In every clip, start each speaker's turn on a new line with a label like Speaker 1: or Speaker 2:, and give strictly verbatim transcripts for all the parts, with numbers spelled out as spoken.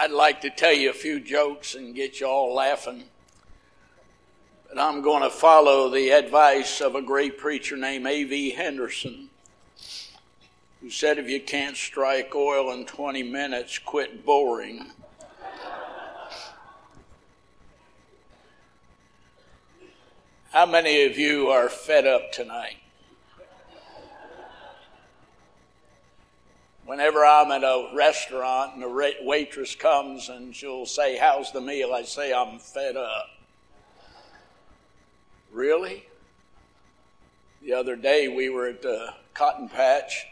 Speaker 1: I'd like to tell you a few jokes and get you all laughing. But I'm going to follow the advice of a great preacher named A V Henderson, who said if you can't strike oil in twenty minutes, quit boring. How many of you are fed up tonight? Whenever I'm at a restaurant and the waitress comes and she'll say, "How's the meal?" I say, "I'm fed up." Really? The other day we were at the Cotton Patch,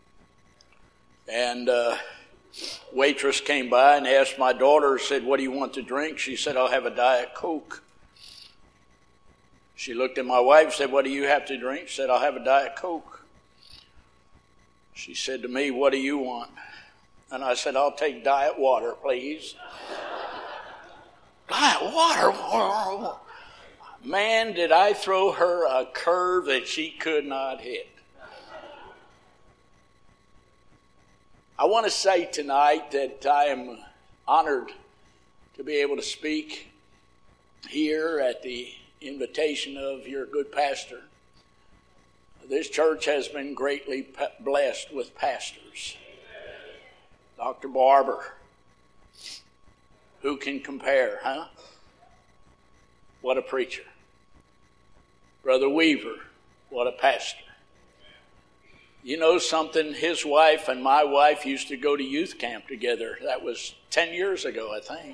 Speaker 1: and uh, waitress came by and asked my daughter, said, "What do you want to drink?" She said, "I'll have a Diet Coke." She looked at my wife and said, "What do you have to drink?" She said, "I'll have a Diet Coke." She said to me, "What do you want?" And I said, "I'll take diet water, please." Diet water? Man, did I throw her a curve that she could not hit. I want to say tonight that I am honored to be able to speak here at the invitation of your good pastor. This church has been greatly blessed with pastors. Doctor Barber, who can compare, huh? What a preacher. Brother Weaver, what a pastor. You know something? His wife and my wife used to go to youth camp together. That was ten years ago, I think.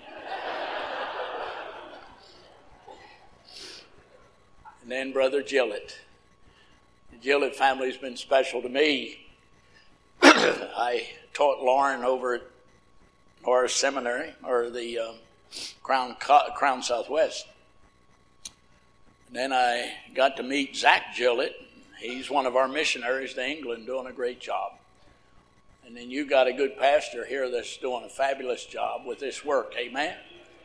Speaker 1: And then Brother Gillett. The Gillett family has been special to me. I taught Lauren over at Norris Seminary, or the um, Crown Crown Southwest. And then I got to meet Zach Gillett. He's one of our missionaries to England, doing a great job. And then you got a good pastor here that's doing a fabulous job with this work. Amen?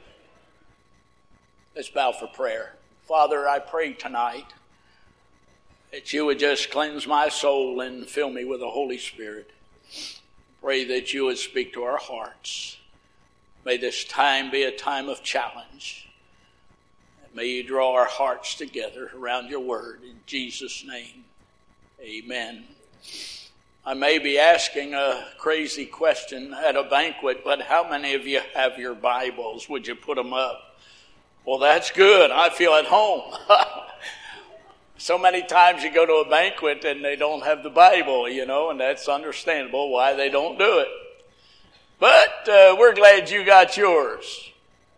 Speaker 1: Let's bow for prayer. Father, I pray tonight that you would just cleanse my soul and fill me with the Holy Spirit. Pray that you would speak to our hearts. May this time be a time of challenge. May you draw our hearts together around your word. In Jesus' name, amen. I may be asking a crazy question at a banquet, but how many of you have your Bibles? Would you put them up? Well, that's good. I feel at home. So many times you go to a banquet and they don't have the Bible, you know, and that's understandable why they don't do it. But uh, we're glad you got yours.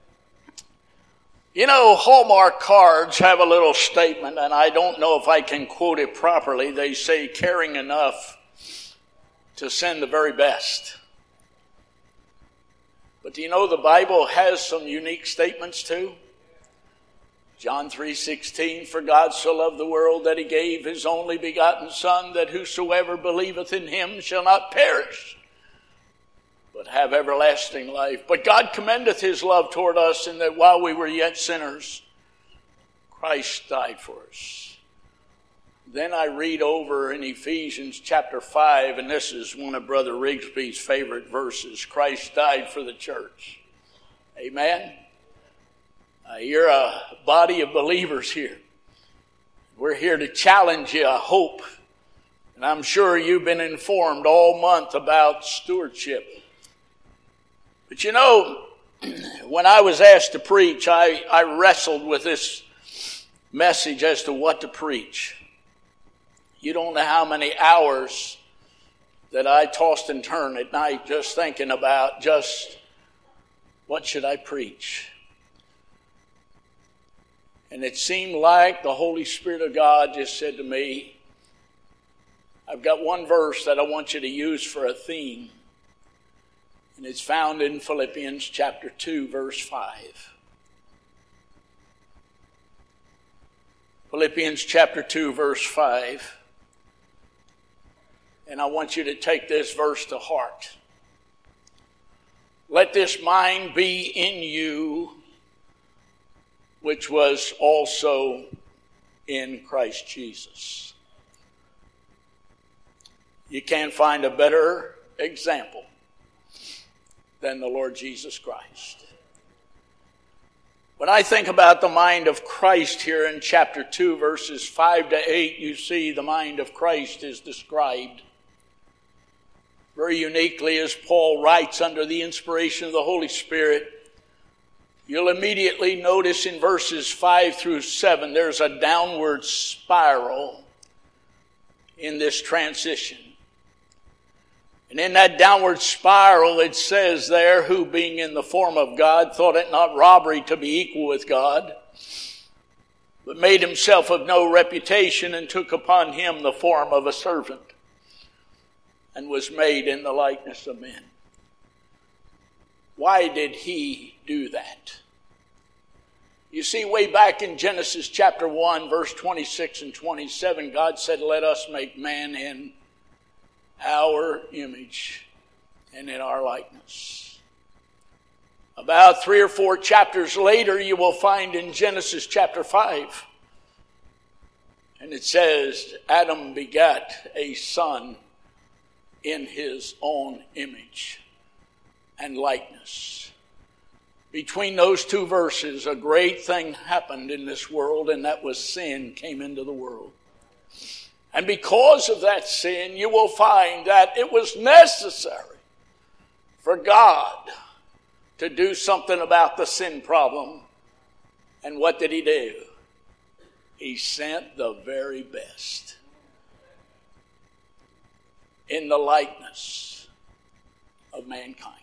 Speaker 1: You know, Hallmark cards have a little statement, and I don't know if I can quote it properly. They say, "Caring enough to send the very best." But do you know the Bible has some unique statements too? John three sixteen, "For God so loved the world that he gave his only begotten Son, that whosoever believeth in him shall not perish, but have everlasting life. But God commendeth his love toward us, in that while we were yet sinners, Christ died for us." Then I read over in Ephesians chapter five, and this is one of Brother Rigsby's favorite verses. Christ died for the church. Amen? Uh, you're a body of believers here. We're here to challenge you, I hope. And I'm sure you've been informed all month about stewardship. But you know, when I was asked to preach, I, I wrestled with this message as to what to preach. You don't know how many hours that I tossed and turned at night just thinking about just what should I preach. And it seemed like the Holy Spirit of God just said to me, "I've got one verse that I want you to use for a theme. And it's found in Philippians chapter two, verse five. Philippians chapter two, verse five. And I want you to take this verse to heart. "Let this mind be in you, which was also in Christ Jesus." You can't find a better example than the Lord Jesus Christ. When I think about the mind of Christ here in chapter two, verses five to eight, you see the mind of Christ is described very uniquely as Paul writes under the inspiration of the Holy Spirit. You'll immediately notice in verses five through seven, there's a downward spiral in this transition. And in that downward spiral, it says there, who being in the form of God, thought it not robbery to be equal with God, but made himself of no reputation, and took upon him the form of a servant, and was made in the likeness of men. Why did he do that? You see, way back in Genesis chapter one, verse twenty-six and twenty-seven, God said, let us make man in our image and in our likeness. About three or four chapters later, you will find in Genesis chapter five, and it says, Adam begat a son in his own image and likeness. Between those two verses, a great thing happened in this world, and that was sin came into the world. And because of that sin, you will find that it was necessary for God to do something about the sin problem. And what did he do? He sent the very best in the likeness of mankind.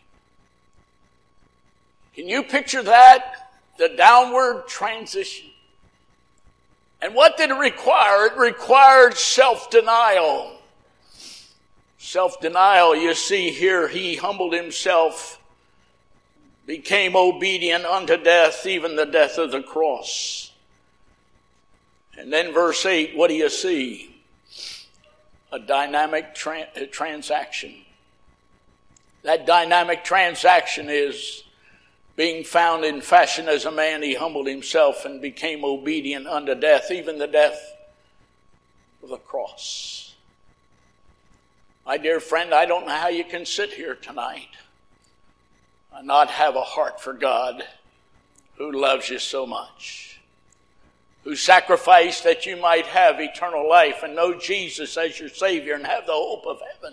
Speaker 1: Can you picture that? The downward transition. And what did it require? It required self-denial. Self-denial, you see here, he humbled himself, became obedient unto death, even the death of the cross. And then verse eight, what do you see? A dynamic tra- transaction. That dynamic transaction is being found in fashion as a man, he humbled himself and became obedient unto death, even the death of the cross. My dear friend, I don't know how you can sit here tonight and not have a heart for God who loves you so much, who sacrificed that you might have eternal life and know Jesus as your Savior and have the hope of heaven.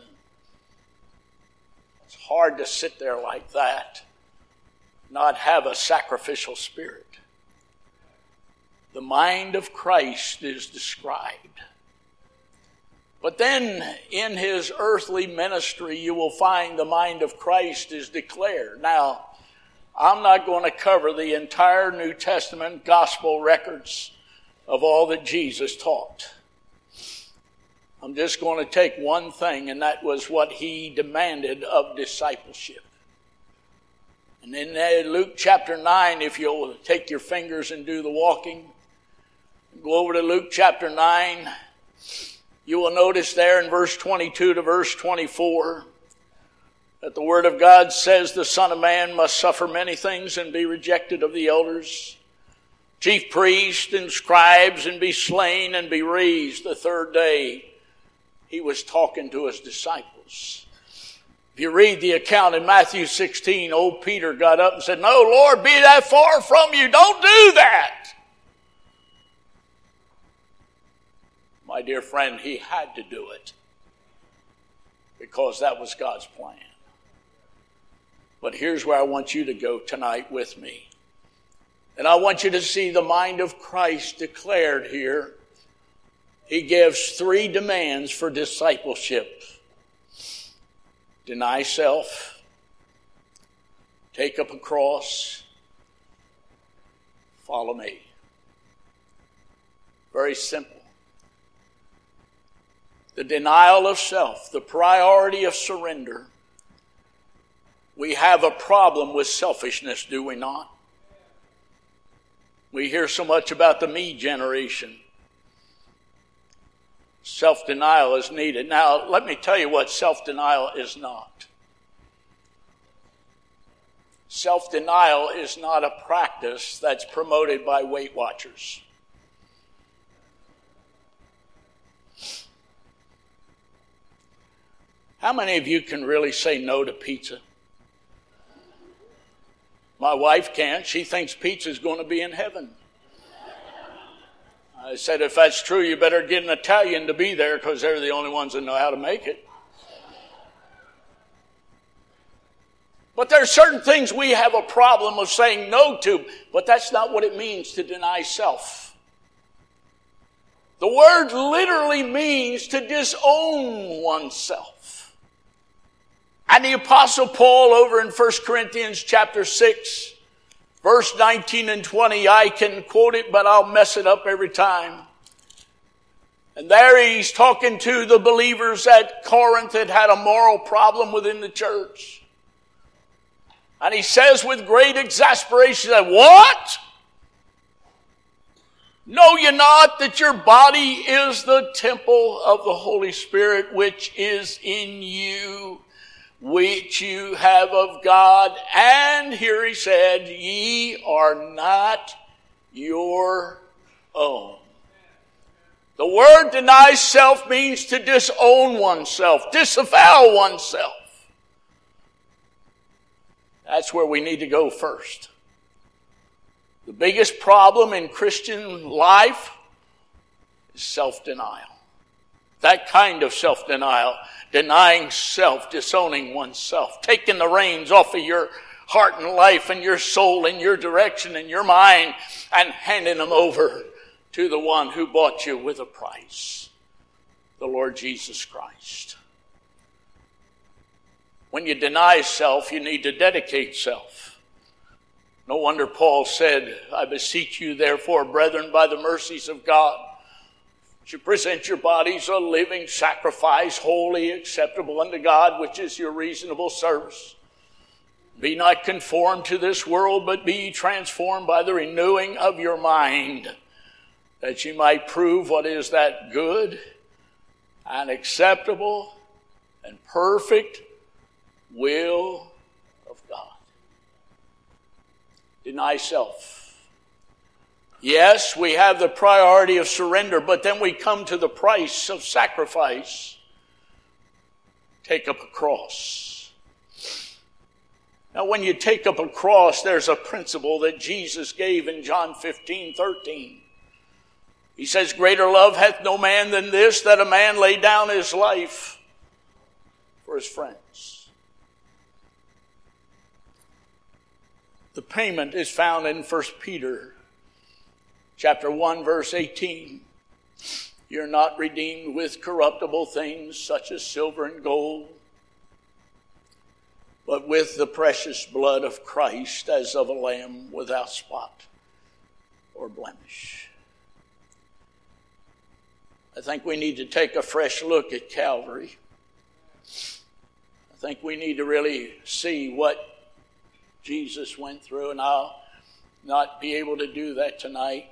Speaker 1: It's hard to sit there like that, not have a sacrificial spirit. The mind of Christ is described. But then in his earthly ministry, you will find the mind of Christ is declared. Now, I'm not going to cover the entire New Testament gospel records of all that Jesus taught. I'm just going to take one thing, and that was what he demanded of discipleship. And in Luke chapter nine, if you'll take your fingers and do the walking, go over to Luke chapter nine, you will notice there in verse twenty-two to verse twenty-four that the Word of God says the Son of Man must suffer many things and be rejected of the elders, chief priests and scribes, and be slain and be raised the third day. He was talking to his disciples. If you read the account in Matthew sixteen, old Peter got up and said, "No, Lord, be that far from you. Don't do that." My dear friend, he had to do it because that was God's plan. But here's where I want you to go tonight with me. And I want you to see the mind of Christ declared here. He gives three demands for discipleship. Deny self, take up a cross, follow me. Very simple. The denial of self, the priority of surrender. We have a problem with selfishness, do we not? We hear so much about the me generation. Self-denial is needed. Now, let me tell you what self-denial is not. Self-denial is not a practice that's promoted by Weight Watchers. How many of you can really say no to pizza? My wife can't. She thinks pizza's going to be in heaven. I said, if that's true, you better get an Italian to be there because they're the only ones that know how to make it. But there are certain things we have a problem of saying no to, but that's not what it means to deny self. The word literally means to disown oneself. And the Apostle Paul over in First Corinthians chapter six, verse nineteen and twenty, I can quote it, but I'll mess it up every time. And there he's talking to the believers at Corinth that had a moral problem within the church. And he says with great exasperation that, what? Know ye not that your body is the temple of the Holy Spirit which is in you, which you have of God? And here he said, ye are not your own. The word deny self means to disown oneself, disavow oneself. That's where we need to go first. The biggest problem in Christian life is self-denial. That kind of self-denial, denying self, disowning oneself, taking the reins off of your heart and life and your soul and your direction and your mind and handing them over to the one who bought you with a price, the Lord Jesus Christ. When you deny self, you need to dedicate self. No wonder Paul said, I beseech you therefore, brethren, by the mercies of God, that you present your bodies a living sacrifice, holy, acceptable unto God, which is your reasonable service. Be not conformed to this world, but be transformed by the renewing of your mind, that you might prove what is that good and acceptable and perfect will of God. Deny self. Yes, we have the priority of surrender, but then we come to the price of sacrifice. Take up a cross. Now, when you take up a cross, there's a principle that Jesus gave in John fifteen thirteen. He says, greater love hath no man than this, that a man lay down his life for his friends. The payment is found in First Peter chapter one, verse eighteen. You're not redeemed with corruptible things such as silver and gold, but with the precious blood of Christ as of a lamb without spot or blemish. I think we need to take a fresh look at Calvary. I think we need to really see what Jesus went through, and I'll not be able to do that tonight.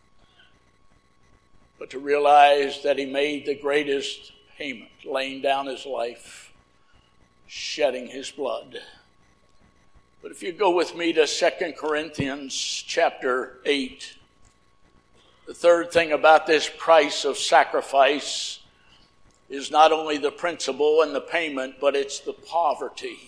Speaker 1: But to realize that he made the greatest payment, laying down his life, shedding his blood. But if you go with me to Second Corinthians chapter eight, the third thing about this price of sacrifice is not only the principle and the payment, but it's the poverty.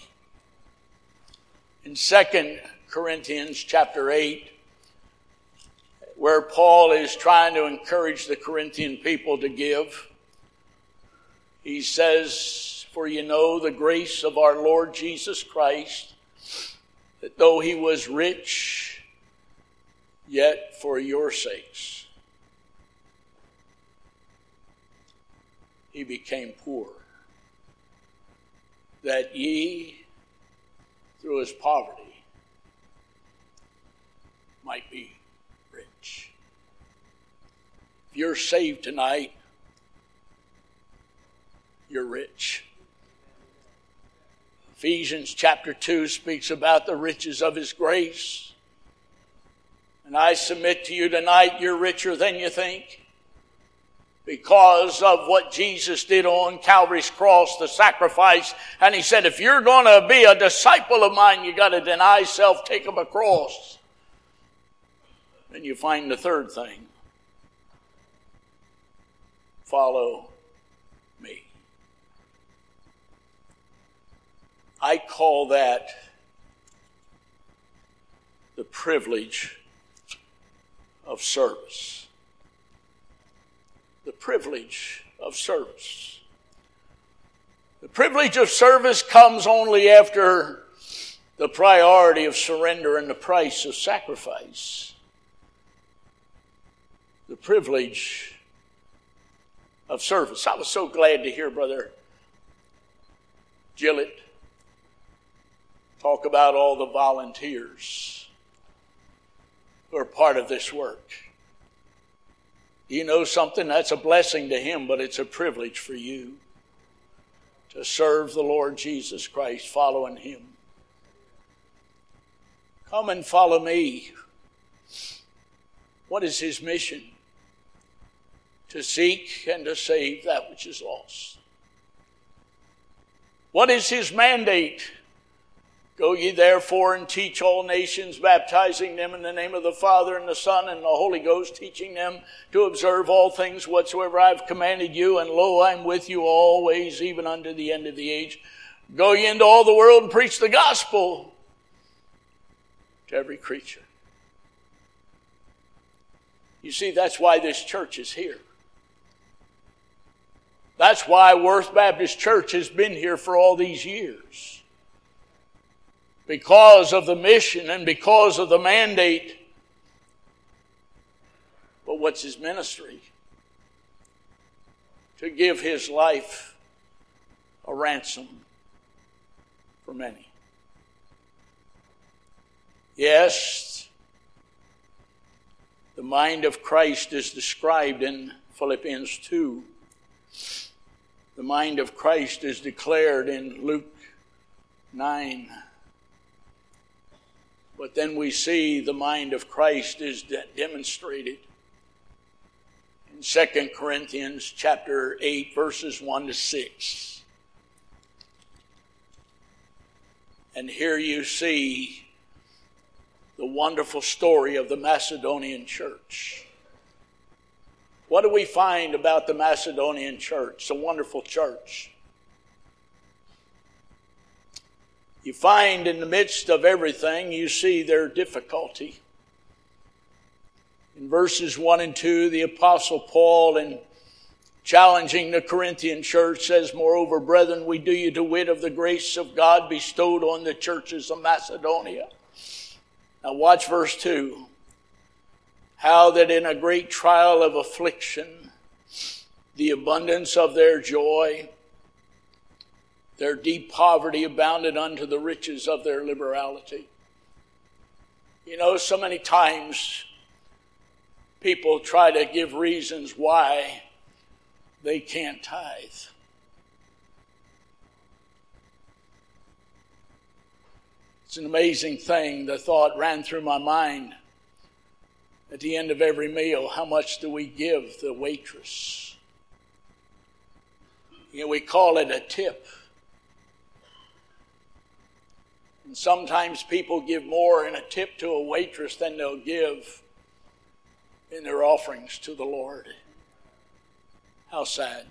Speaker 1: In Second Corinthians chapter eight, where Paul is trying to encourage the Corinthian people to give, he says, for you know the grace of our Lord Jesus Christ, that though he was rich, yet for your sakes he became poor, that ye through his poverty might be rich. If you're saved tonight, you're rich. Ephesians chapter two speaks about the riches of his grace. And I submit to you tonight, you're richer than you think, because of what Jesus did on Calvary's cross, the sacrifice. And he said, if you're going to be a disciple of mine, you got to deny self, take up a cross. Then you find the third thing. Follow me. I call that privilege of service. The privilege of service. The privilege of service comes only after the priority of surrender and the price of sacrifice. The privilege of service. I was so glad to hear Brother Gillett talk about all the volunteers who are part of this work. You know something? That's a blessing to him, but it's a privilege for you to serve the Lord Jesus Christ, following him. Come and follow me. What is his mission? To seek and to save that which is lost. What is his mandate? Go ye therefore and teach all nations, baptizing them in the name of the Father and the Son and the Holy Ghost, teaching them to observe all things whatsoever I have commanded you. And lo, I am with you always, even unto the end of the age. Go ye into all the world and preach the gospel to every creature. You see, that's why this church is here. That's why Worth Baptist Church has been here for all these years. Because of the mission and because of the mandate. But what's his ministry? To give his life a ransom for many. Yes, the mind of Christ is described in Philippians two. The mind of Christ is declared in Luke nine. But then we see the mind of Christ is de- demonstrated in Second Corinthians chapter eight, verses one to six. And here you see the wonderful story of the Macedonian church. What do we find about the Macedonian church? It's a wonderful church. You find in the midst of everything, you see their difficulty. In verses one and two, the Apostle Paul, in challenging the Corinthian church, says, Moreover, brethren, we do you to wit of the grace of God bestowed on the churches of Macedonia. Now watch verse two. How that in a great trial of affliction, the abundance of their joy, their deep poverty abounded unto the riches of their liberality. You know, so many times people try to give reasons why they can't tithe. It's an amazing thing. The thought ran through my mind at the end of every meal. How much do we give the waitress? You know, we call it a tip. And sometimes people give more in a tip to a waitress than they'll give in their offerings to the Lord. How sad.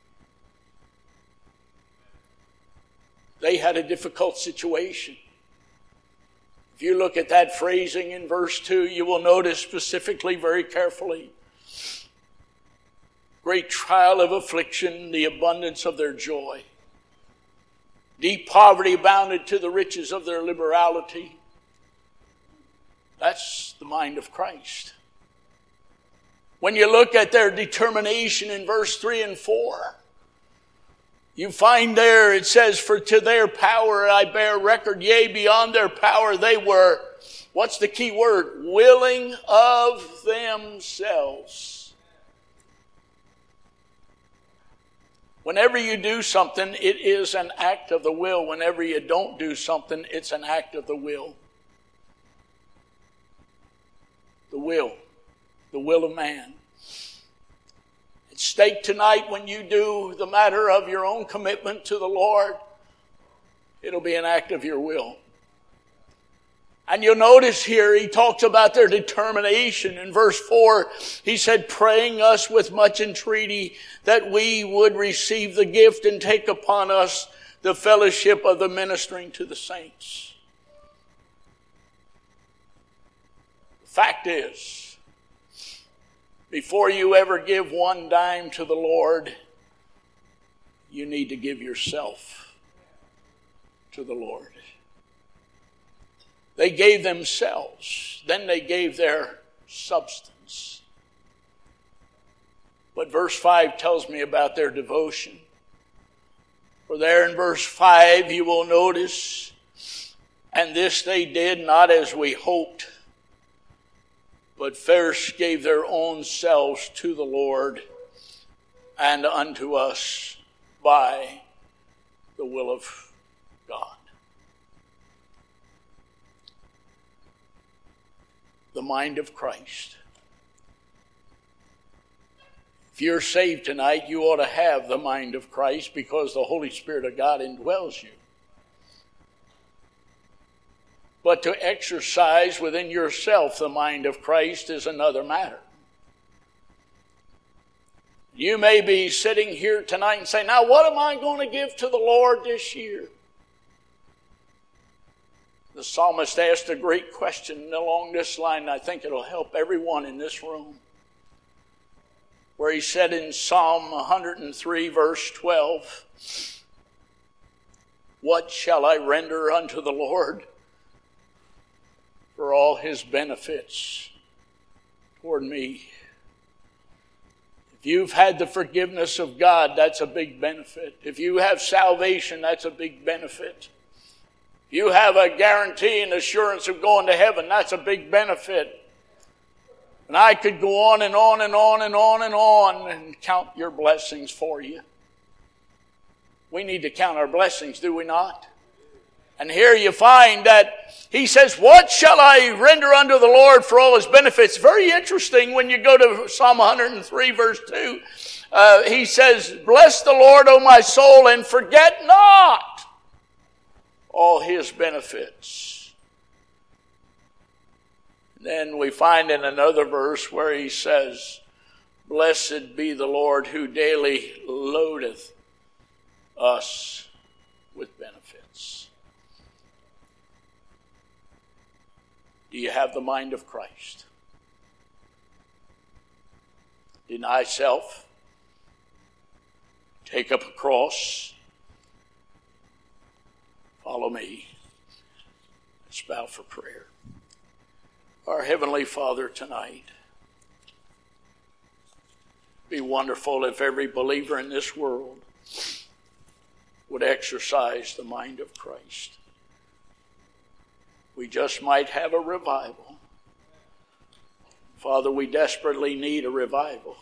Speaker 1: They had a difficult situation. If you look at that phrasing in verse two, you will notice specifically, very carefully, great trial of affliction, the abundance of their joy. Deep poverty abounded to the riches of their liberality. That's the mind of Christ. When you look at their determination in verse three and four, you find there it says, For to their power I bear record, yea, beyond their power they were, what's the key word? Willing of themselves. Whenever you do something, it is an act of the will. Whenever you don't do something, it's an act of the will. The will. The will of man. At stake tonight when you do the matter of your own commitment to the Lord, it'll be an act of your will. And you'll notice here he talks about their determination. In verse four, he said, praying us with much entreaty that we would receive the gift and take upon us the fellowship of the ministering to the saints. Fact is, before you ever give one dime to the Lord, you need to give yourself to the Lord. They gave themselves, then they gave their substance. But verse five tells me about their devotion. For there in verse five you will notice, and this they did not as we hoped, but first gave their own selves to the Lord and unto us by the will of God. The mind of Christ. If you're saved tonight, you ought to have the mind of Christ because the Holy Spirit of God indwells you. But to exercise within yourself the mind of Christ is another matter. You may be sitting here tonight and say, now what am I going to give to the Lord this year? The psalmist asked a great question along this line, and I think it'll help everyone in this room. Where he said in Psalm one hundred three, verse twelve, what shall I render unto the Lord for all his benefits toward me? If you've had the forgiveness of God, that's a big benefit. If you have salvation, that's a big benefit. If you have a guarantee and assurance of going to heaven, that's a big benefit. And I could go on and on and on and on and on and count your blessings for you. We need to count our blessings, do we not? And here you find that he says, what shall I render unto the Lord for all his benefits? Very interesting when you go to Psalm one hundred three, verse two. Uh, he says, bless the Lord, O my soul, and forget not all his benefits. Then we find in another verse where he says, blessed be the Lord who daily loadeth us with benefits. Do you have the mind of Christ? Deny self. Take up a cross. Follow me. Let's bow for prayer. Our Heavenly Father, tonight, it'd be wonderful if every believer in this world would exercise the mind of Christ. We just might have a revival. Father, we desperately need a revival.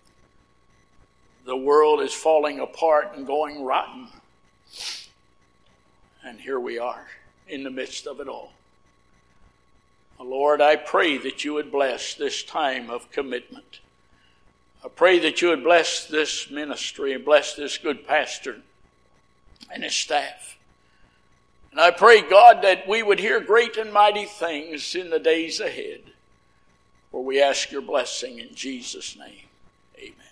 Speaker 1: The world is falling apart and going rotten. And here we are in the midst of it all. Lord, I pray that you would bless this time of commitment. I pray that you would bless this ministry and bless this good pastor and his staff. And I pray, God, that we would hear great and mighty things in the days ahead. For we ask your blessing in Jesus' name. Amen.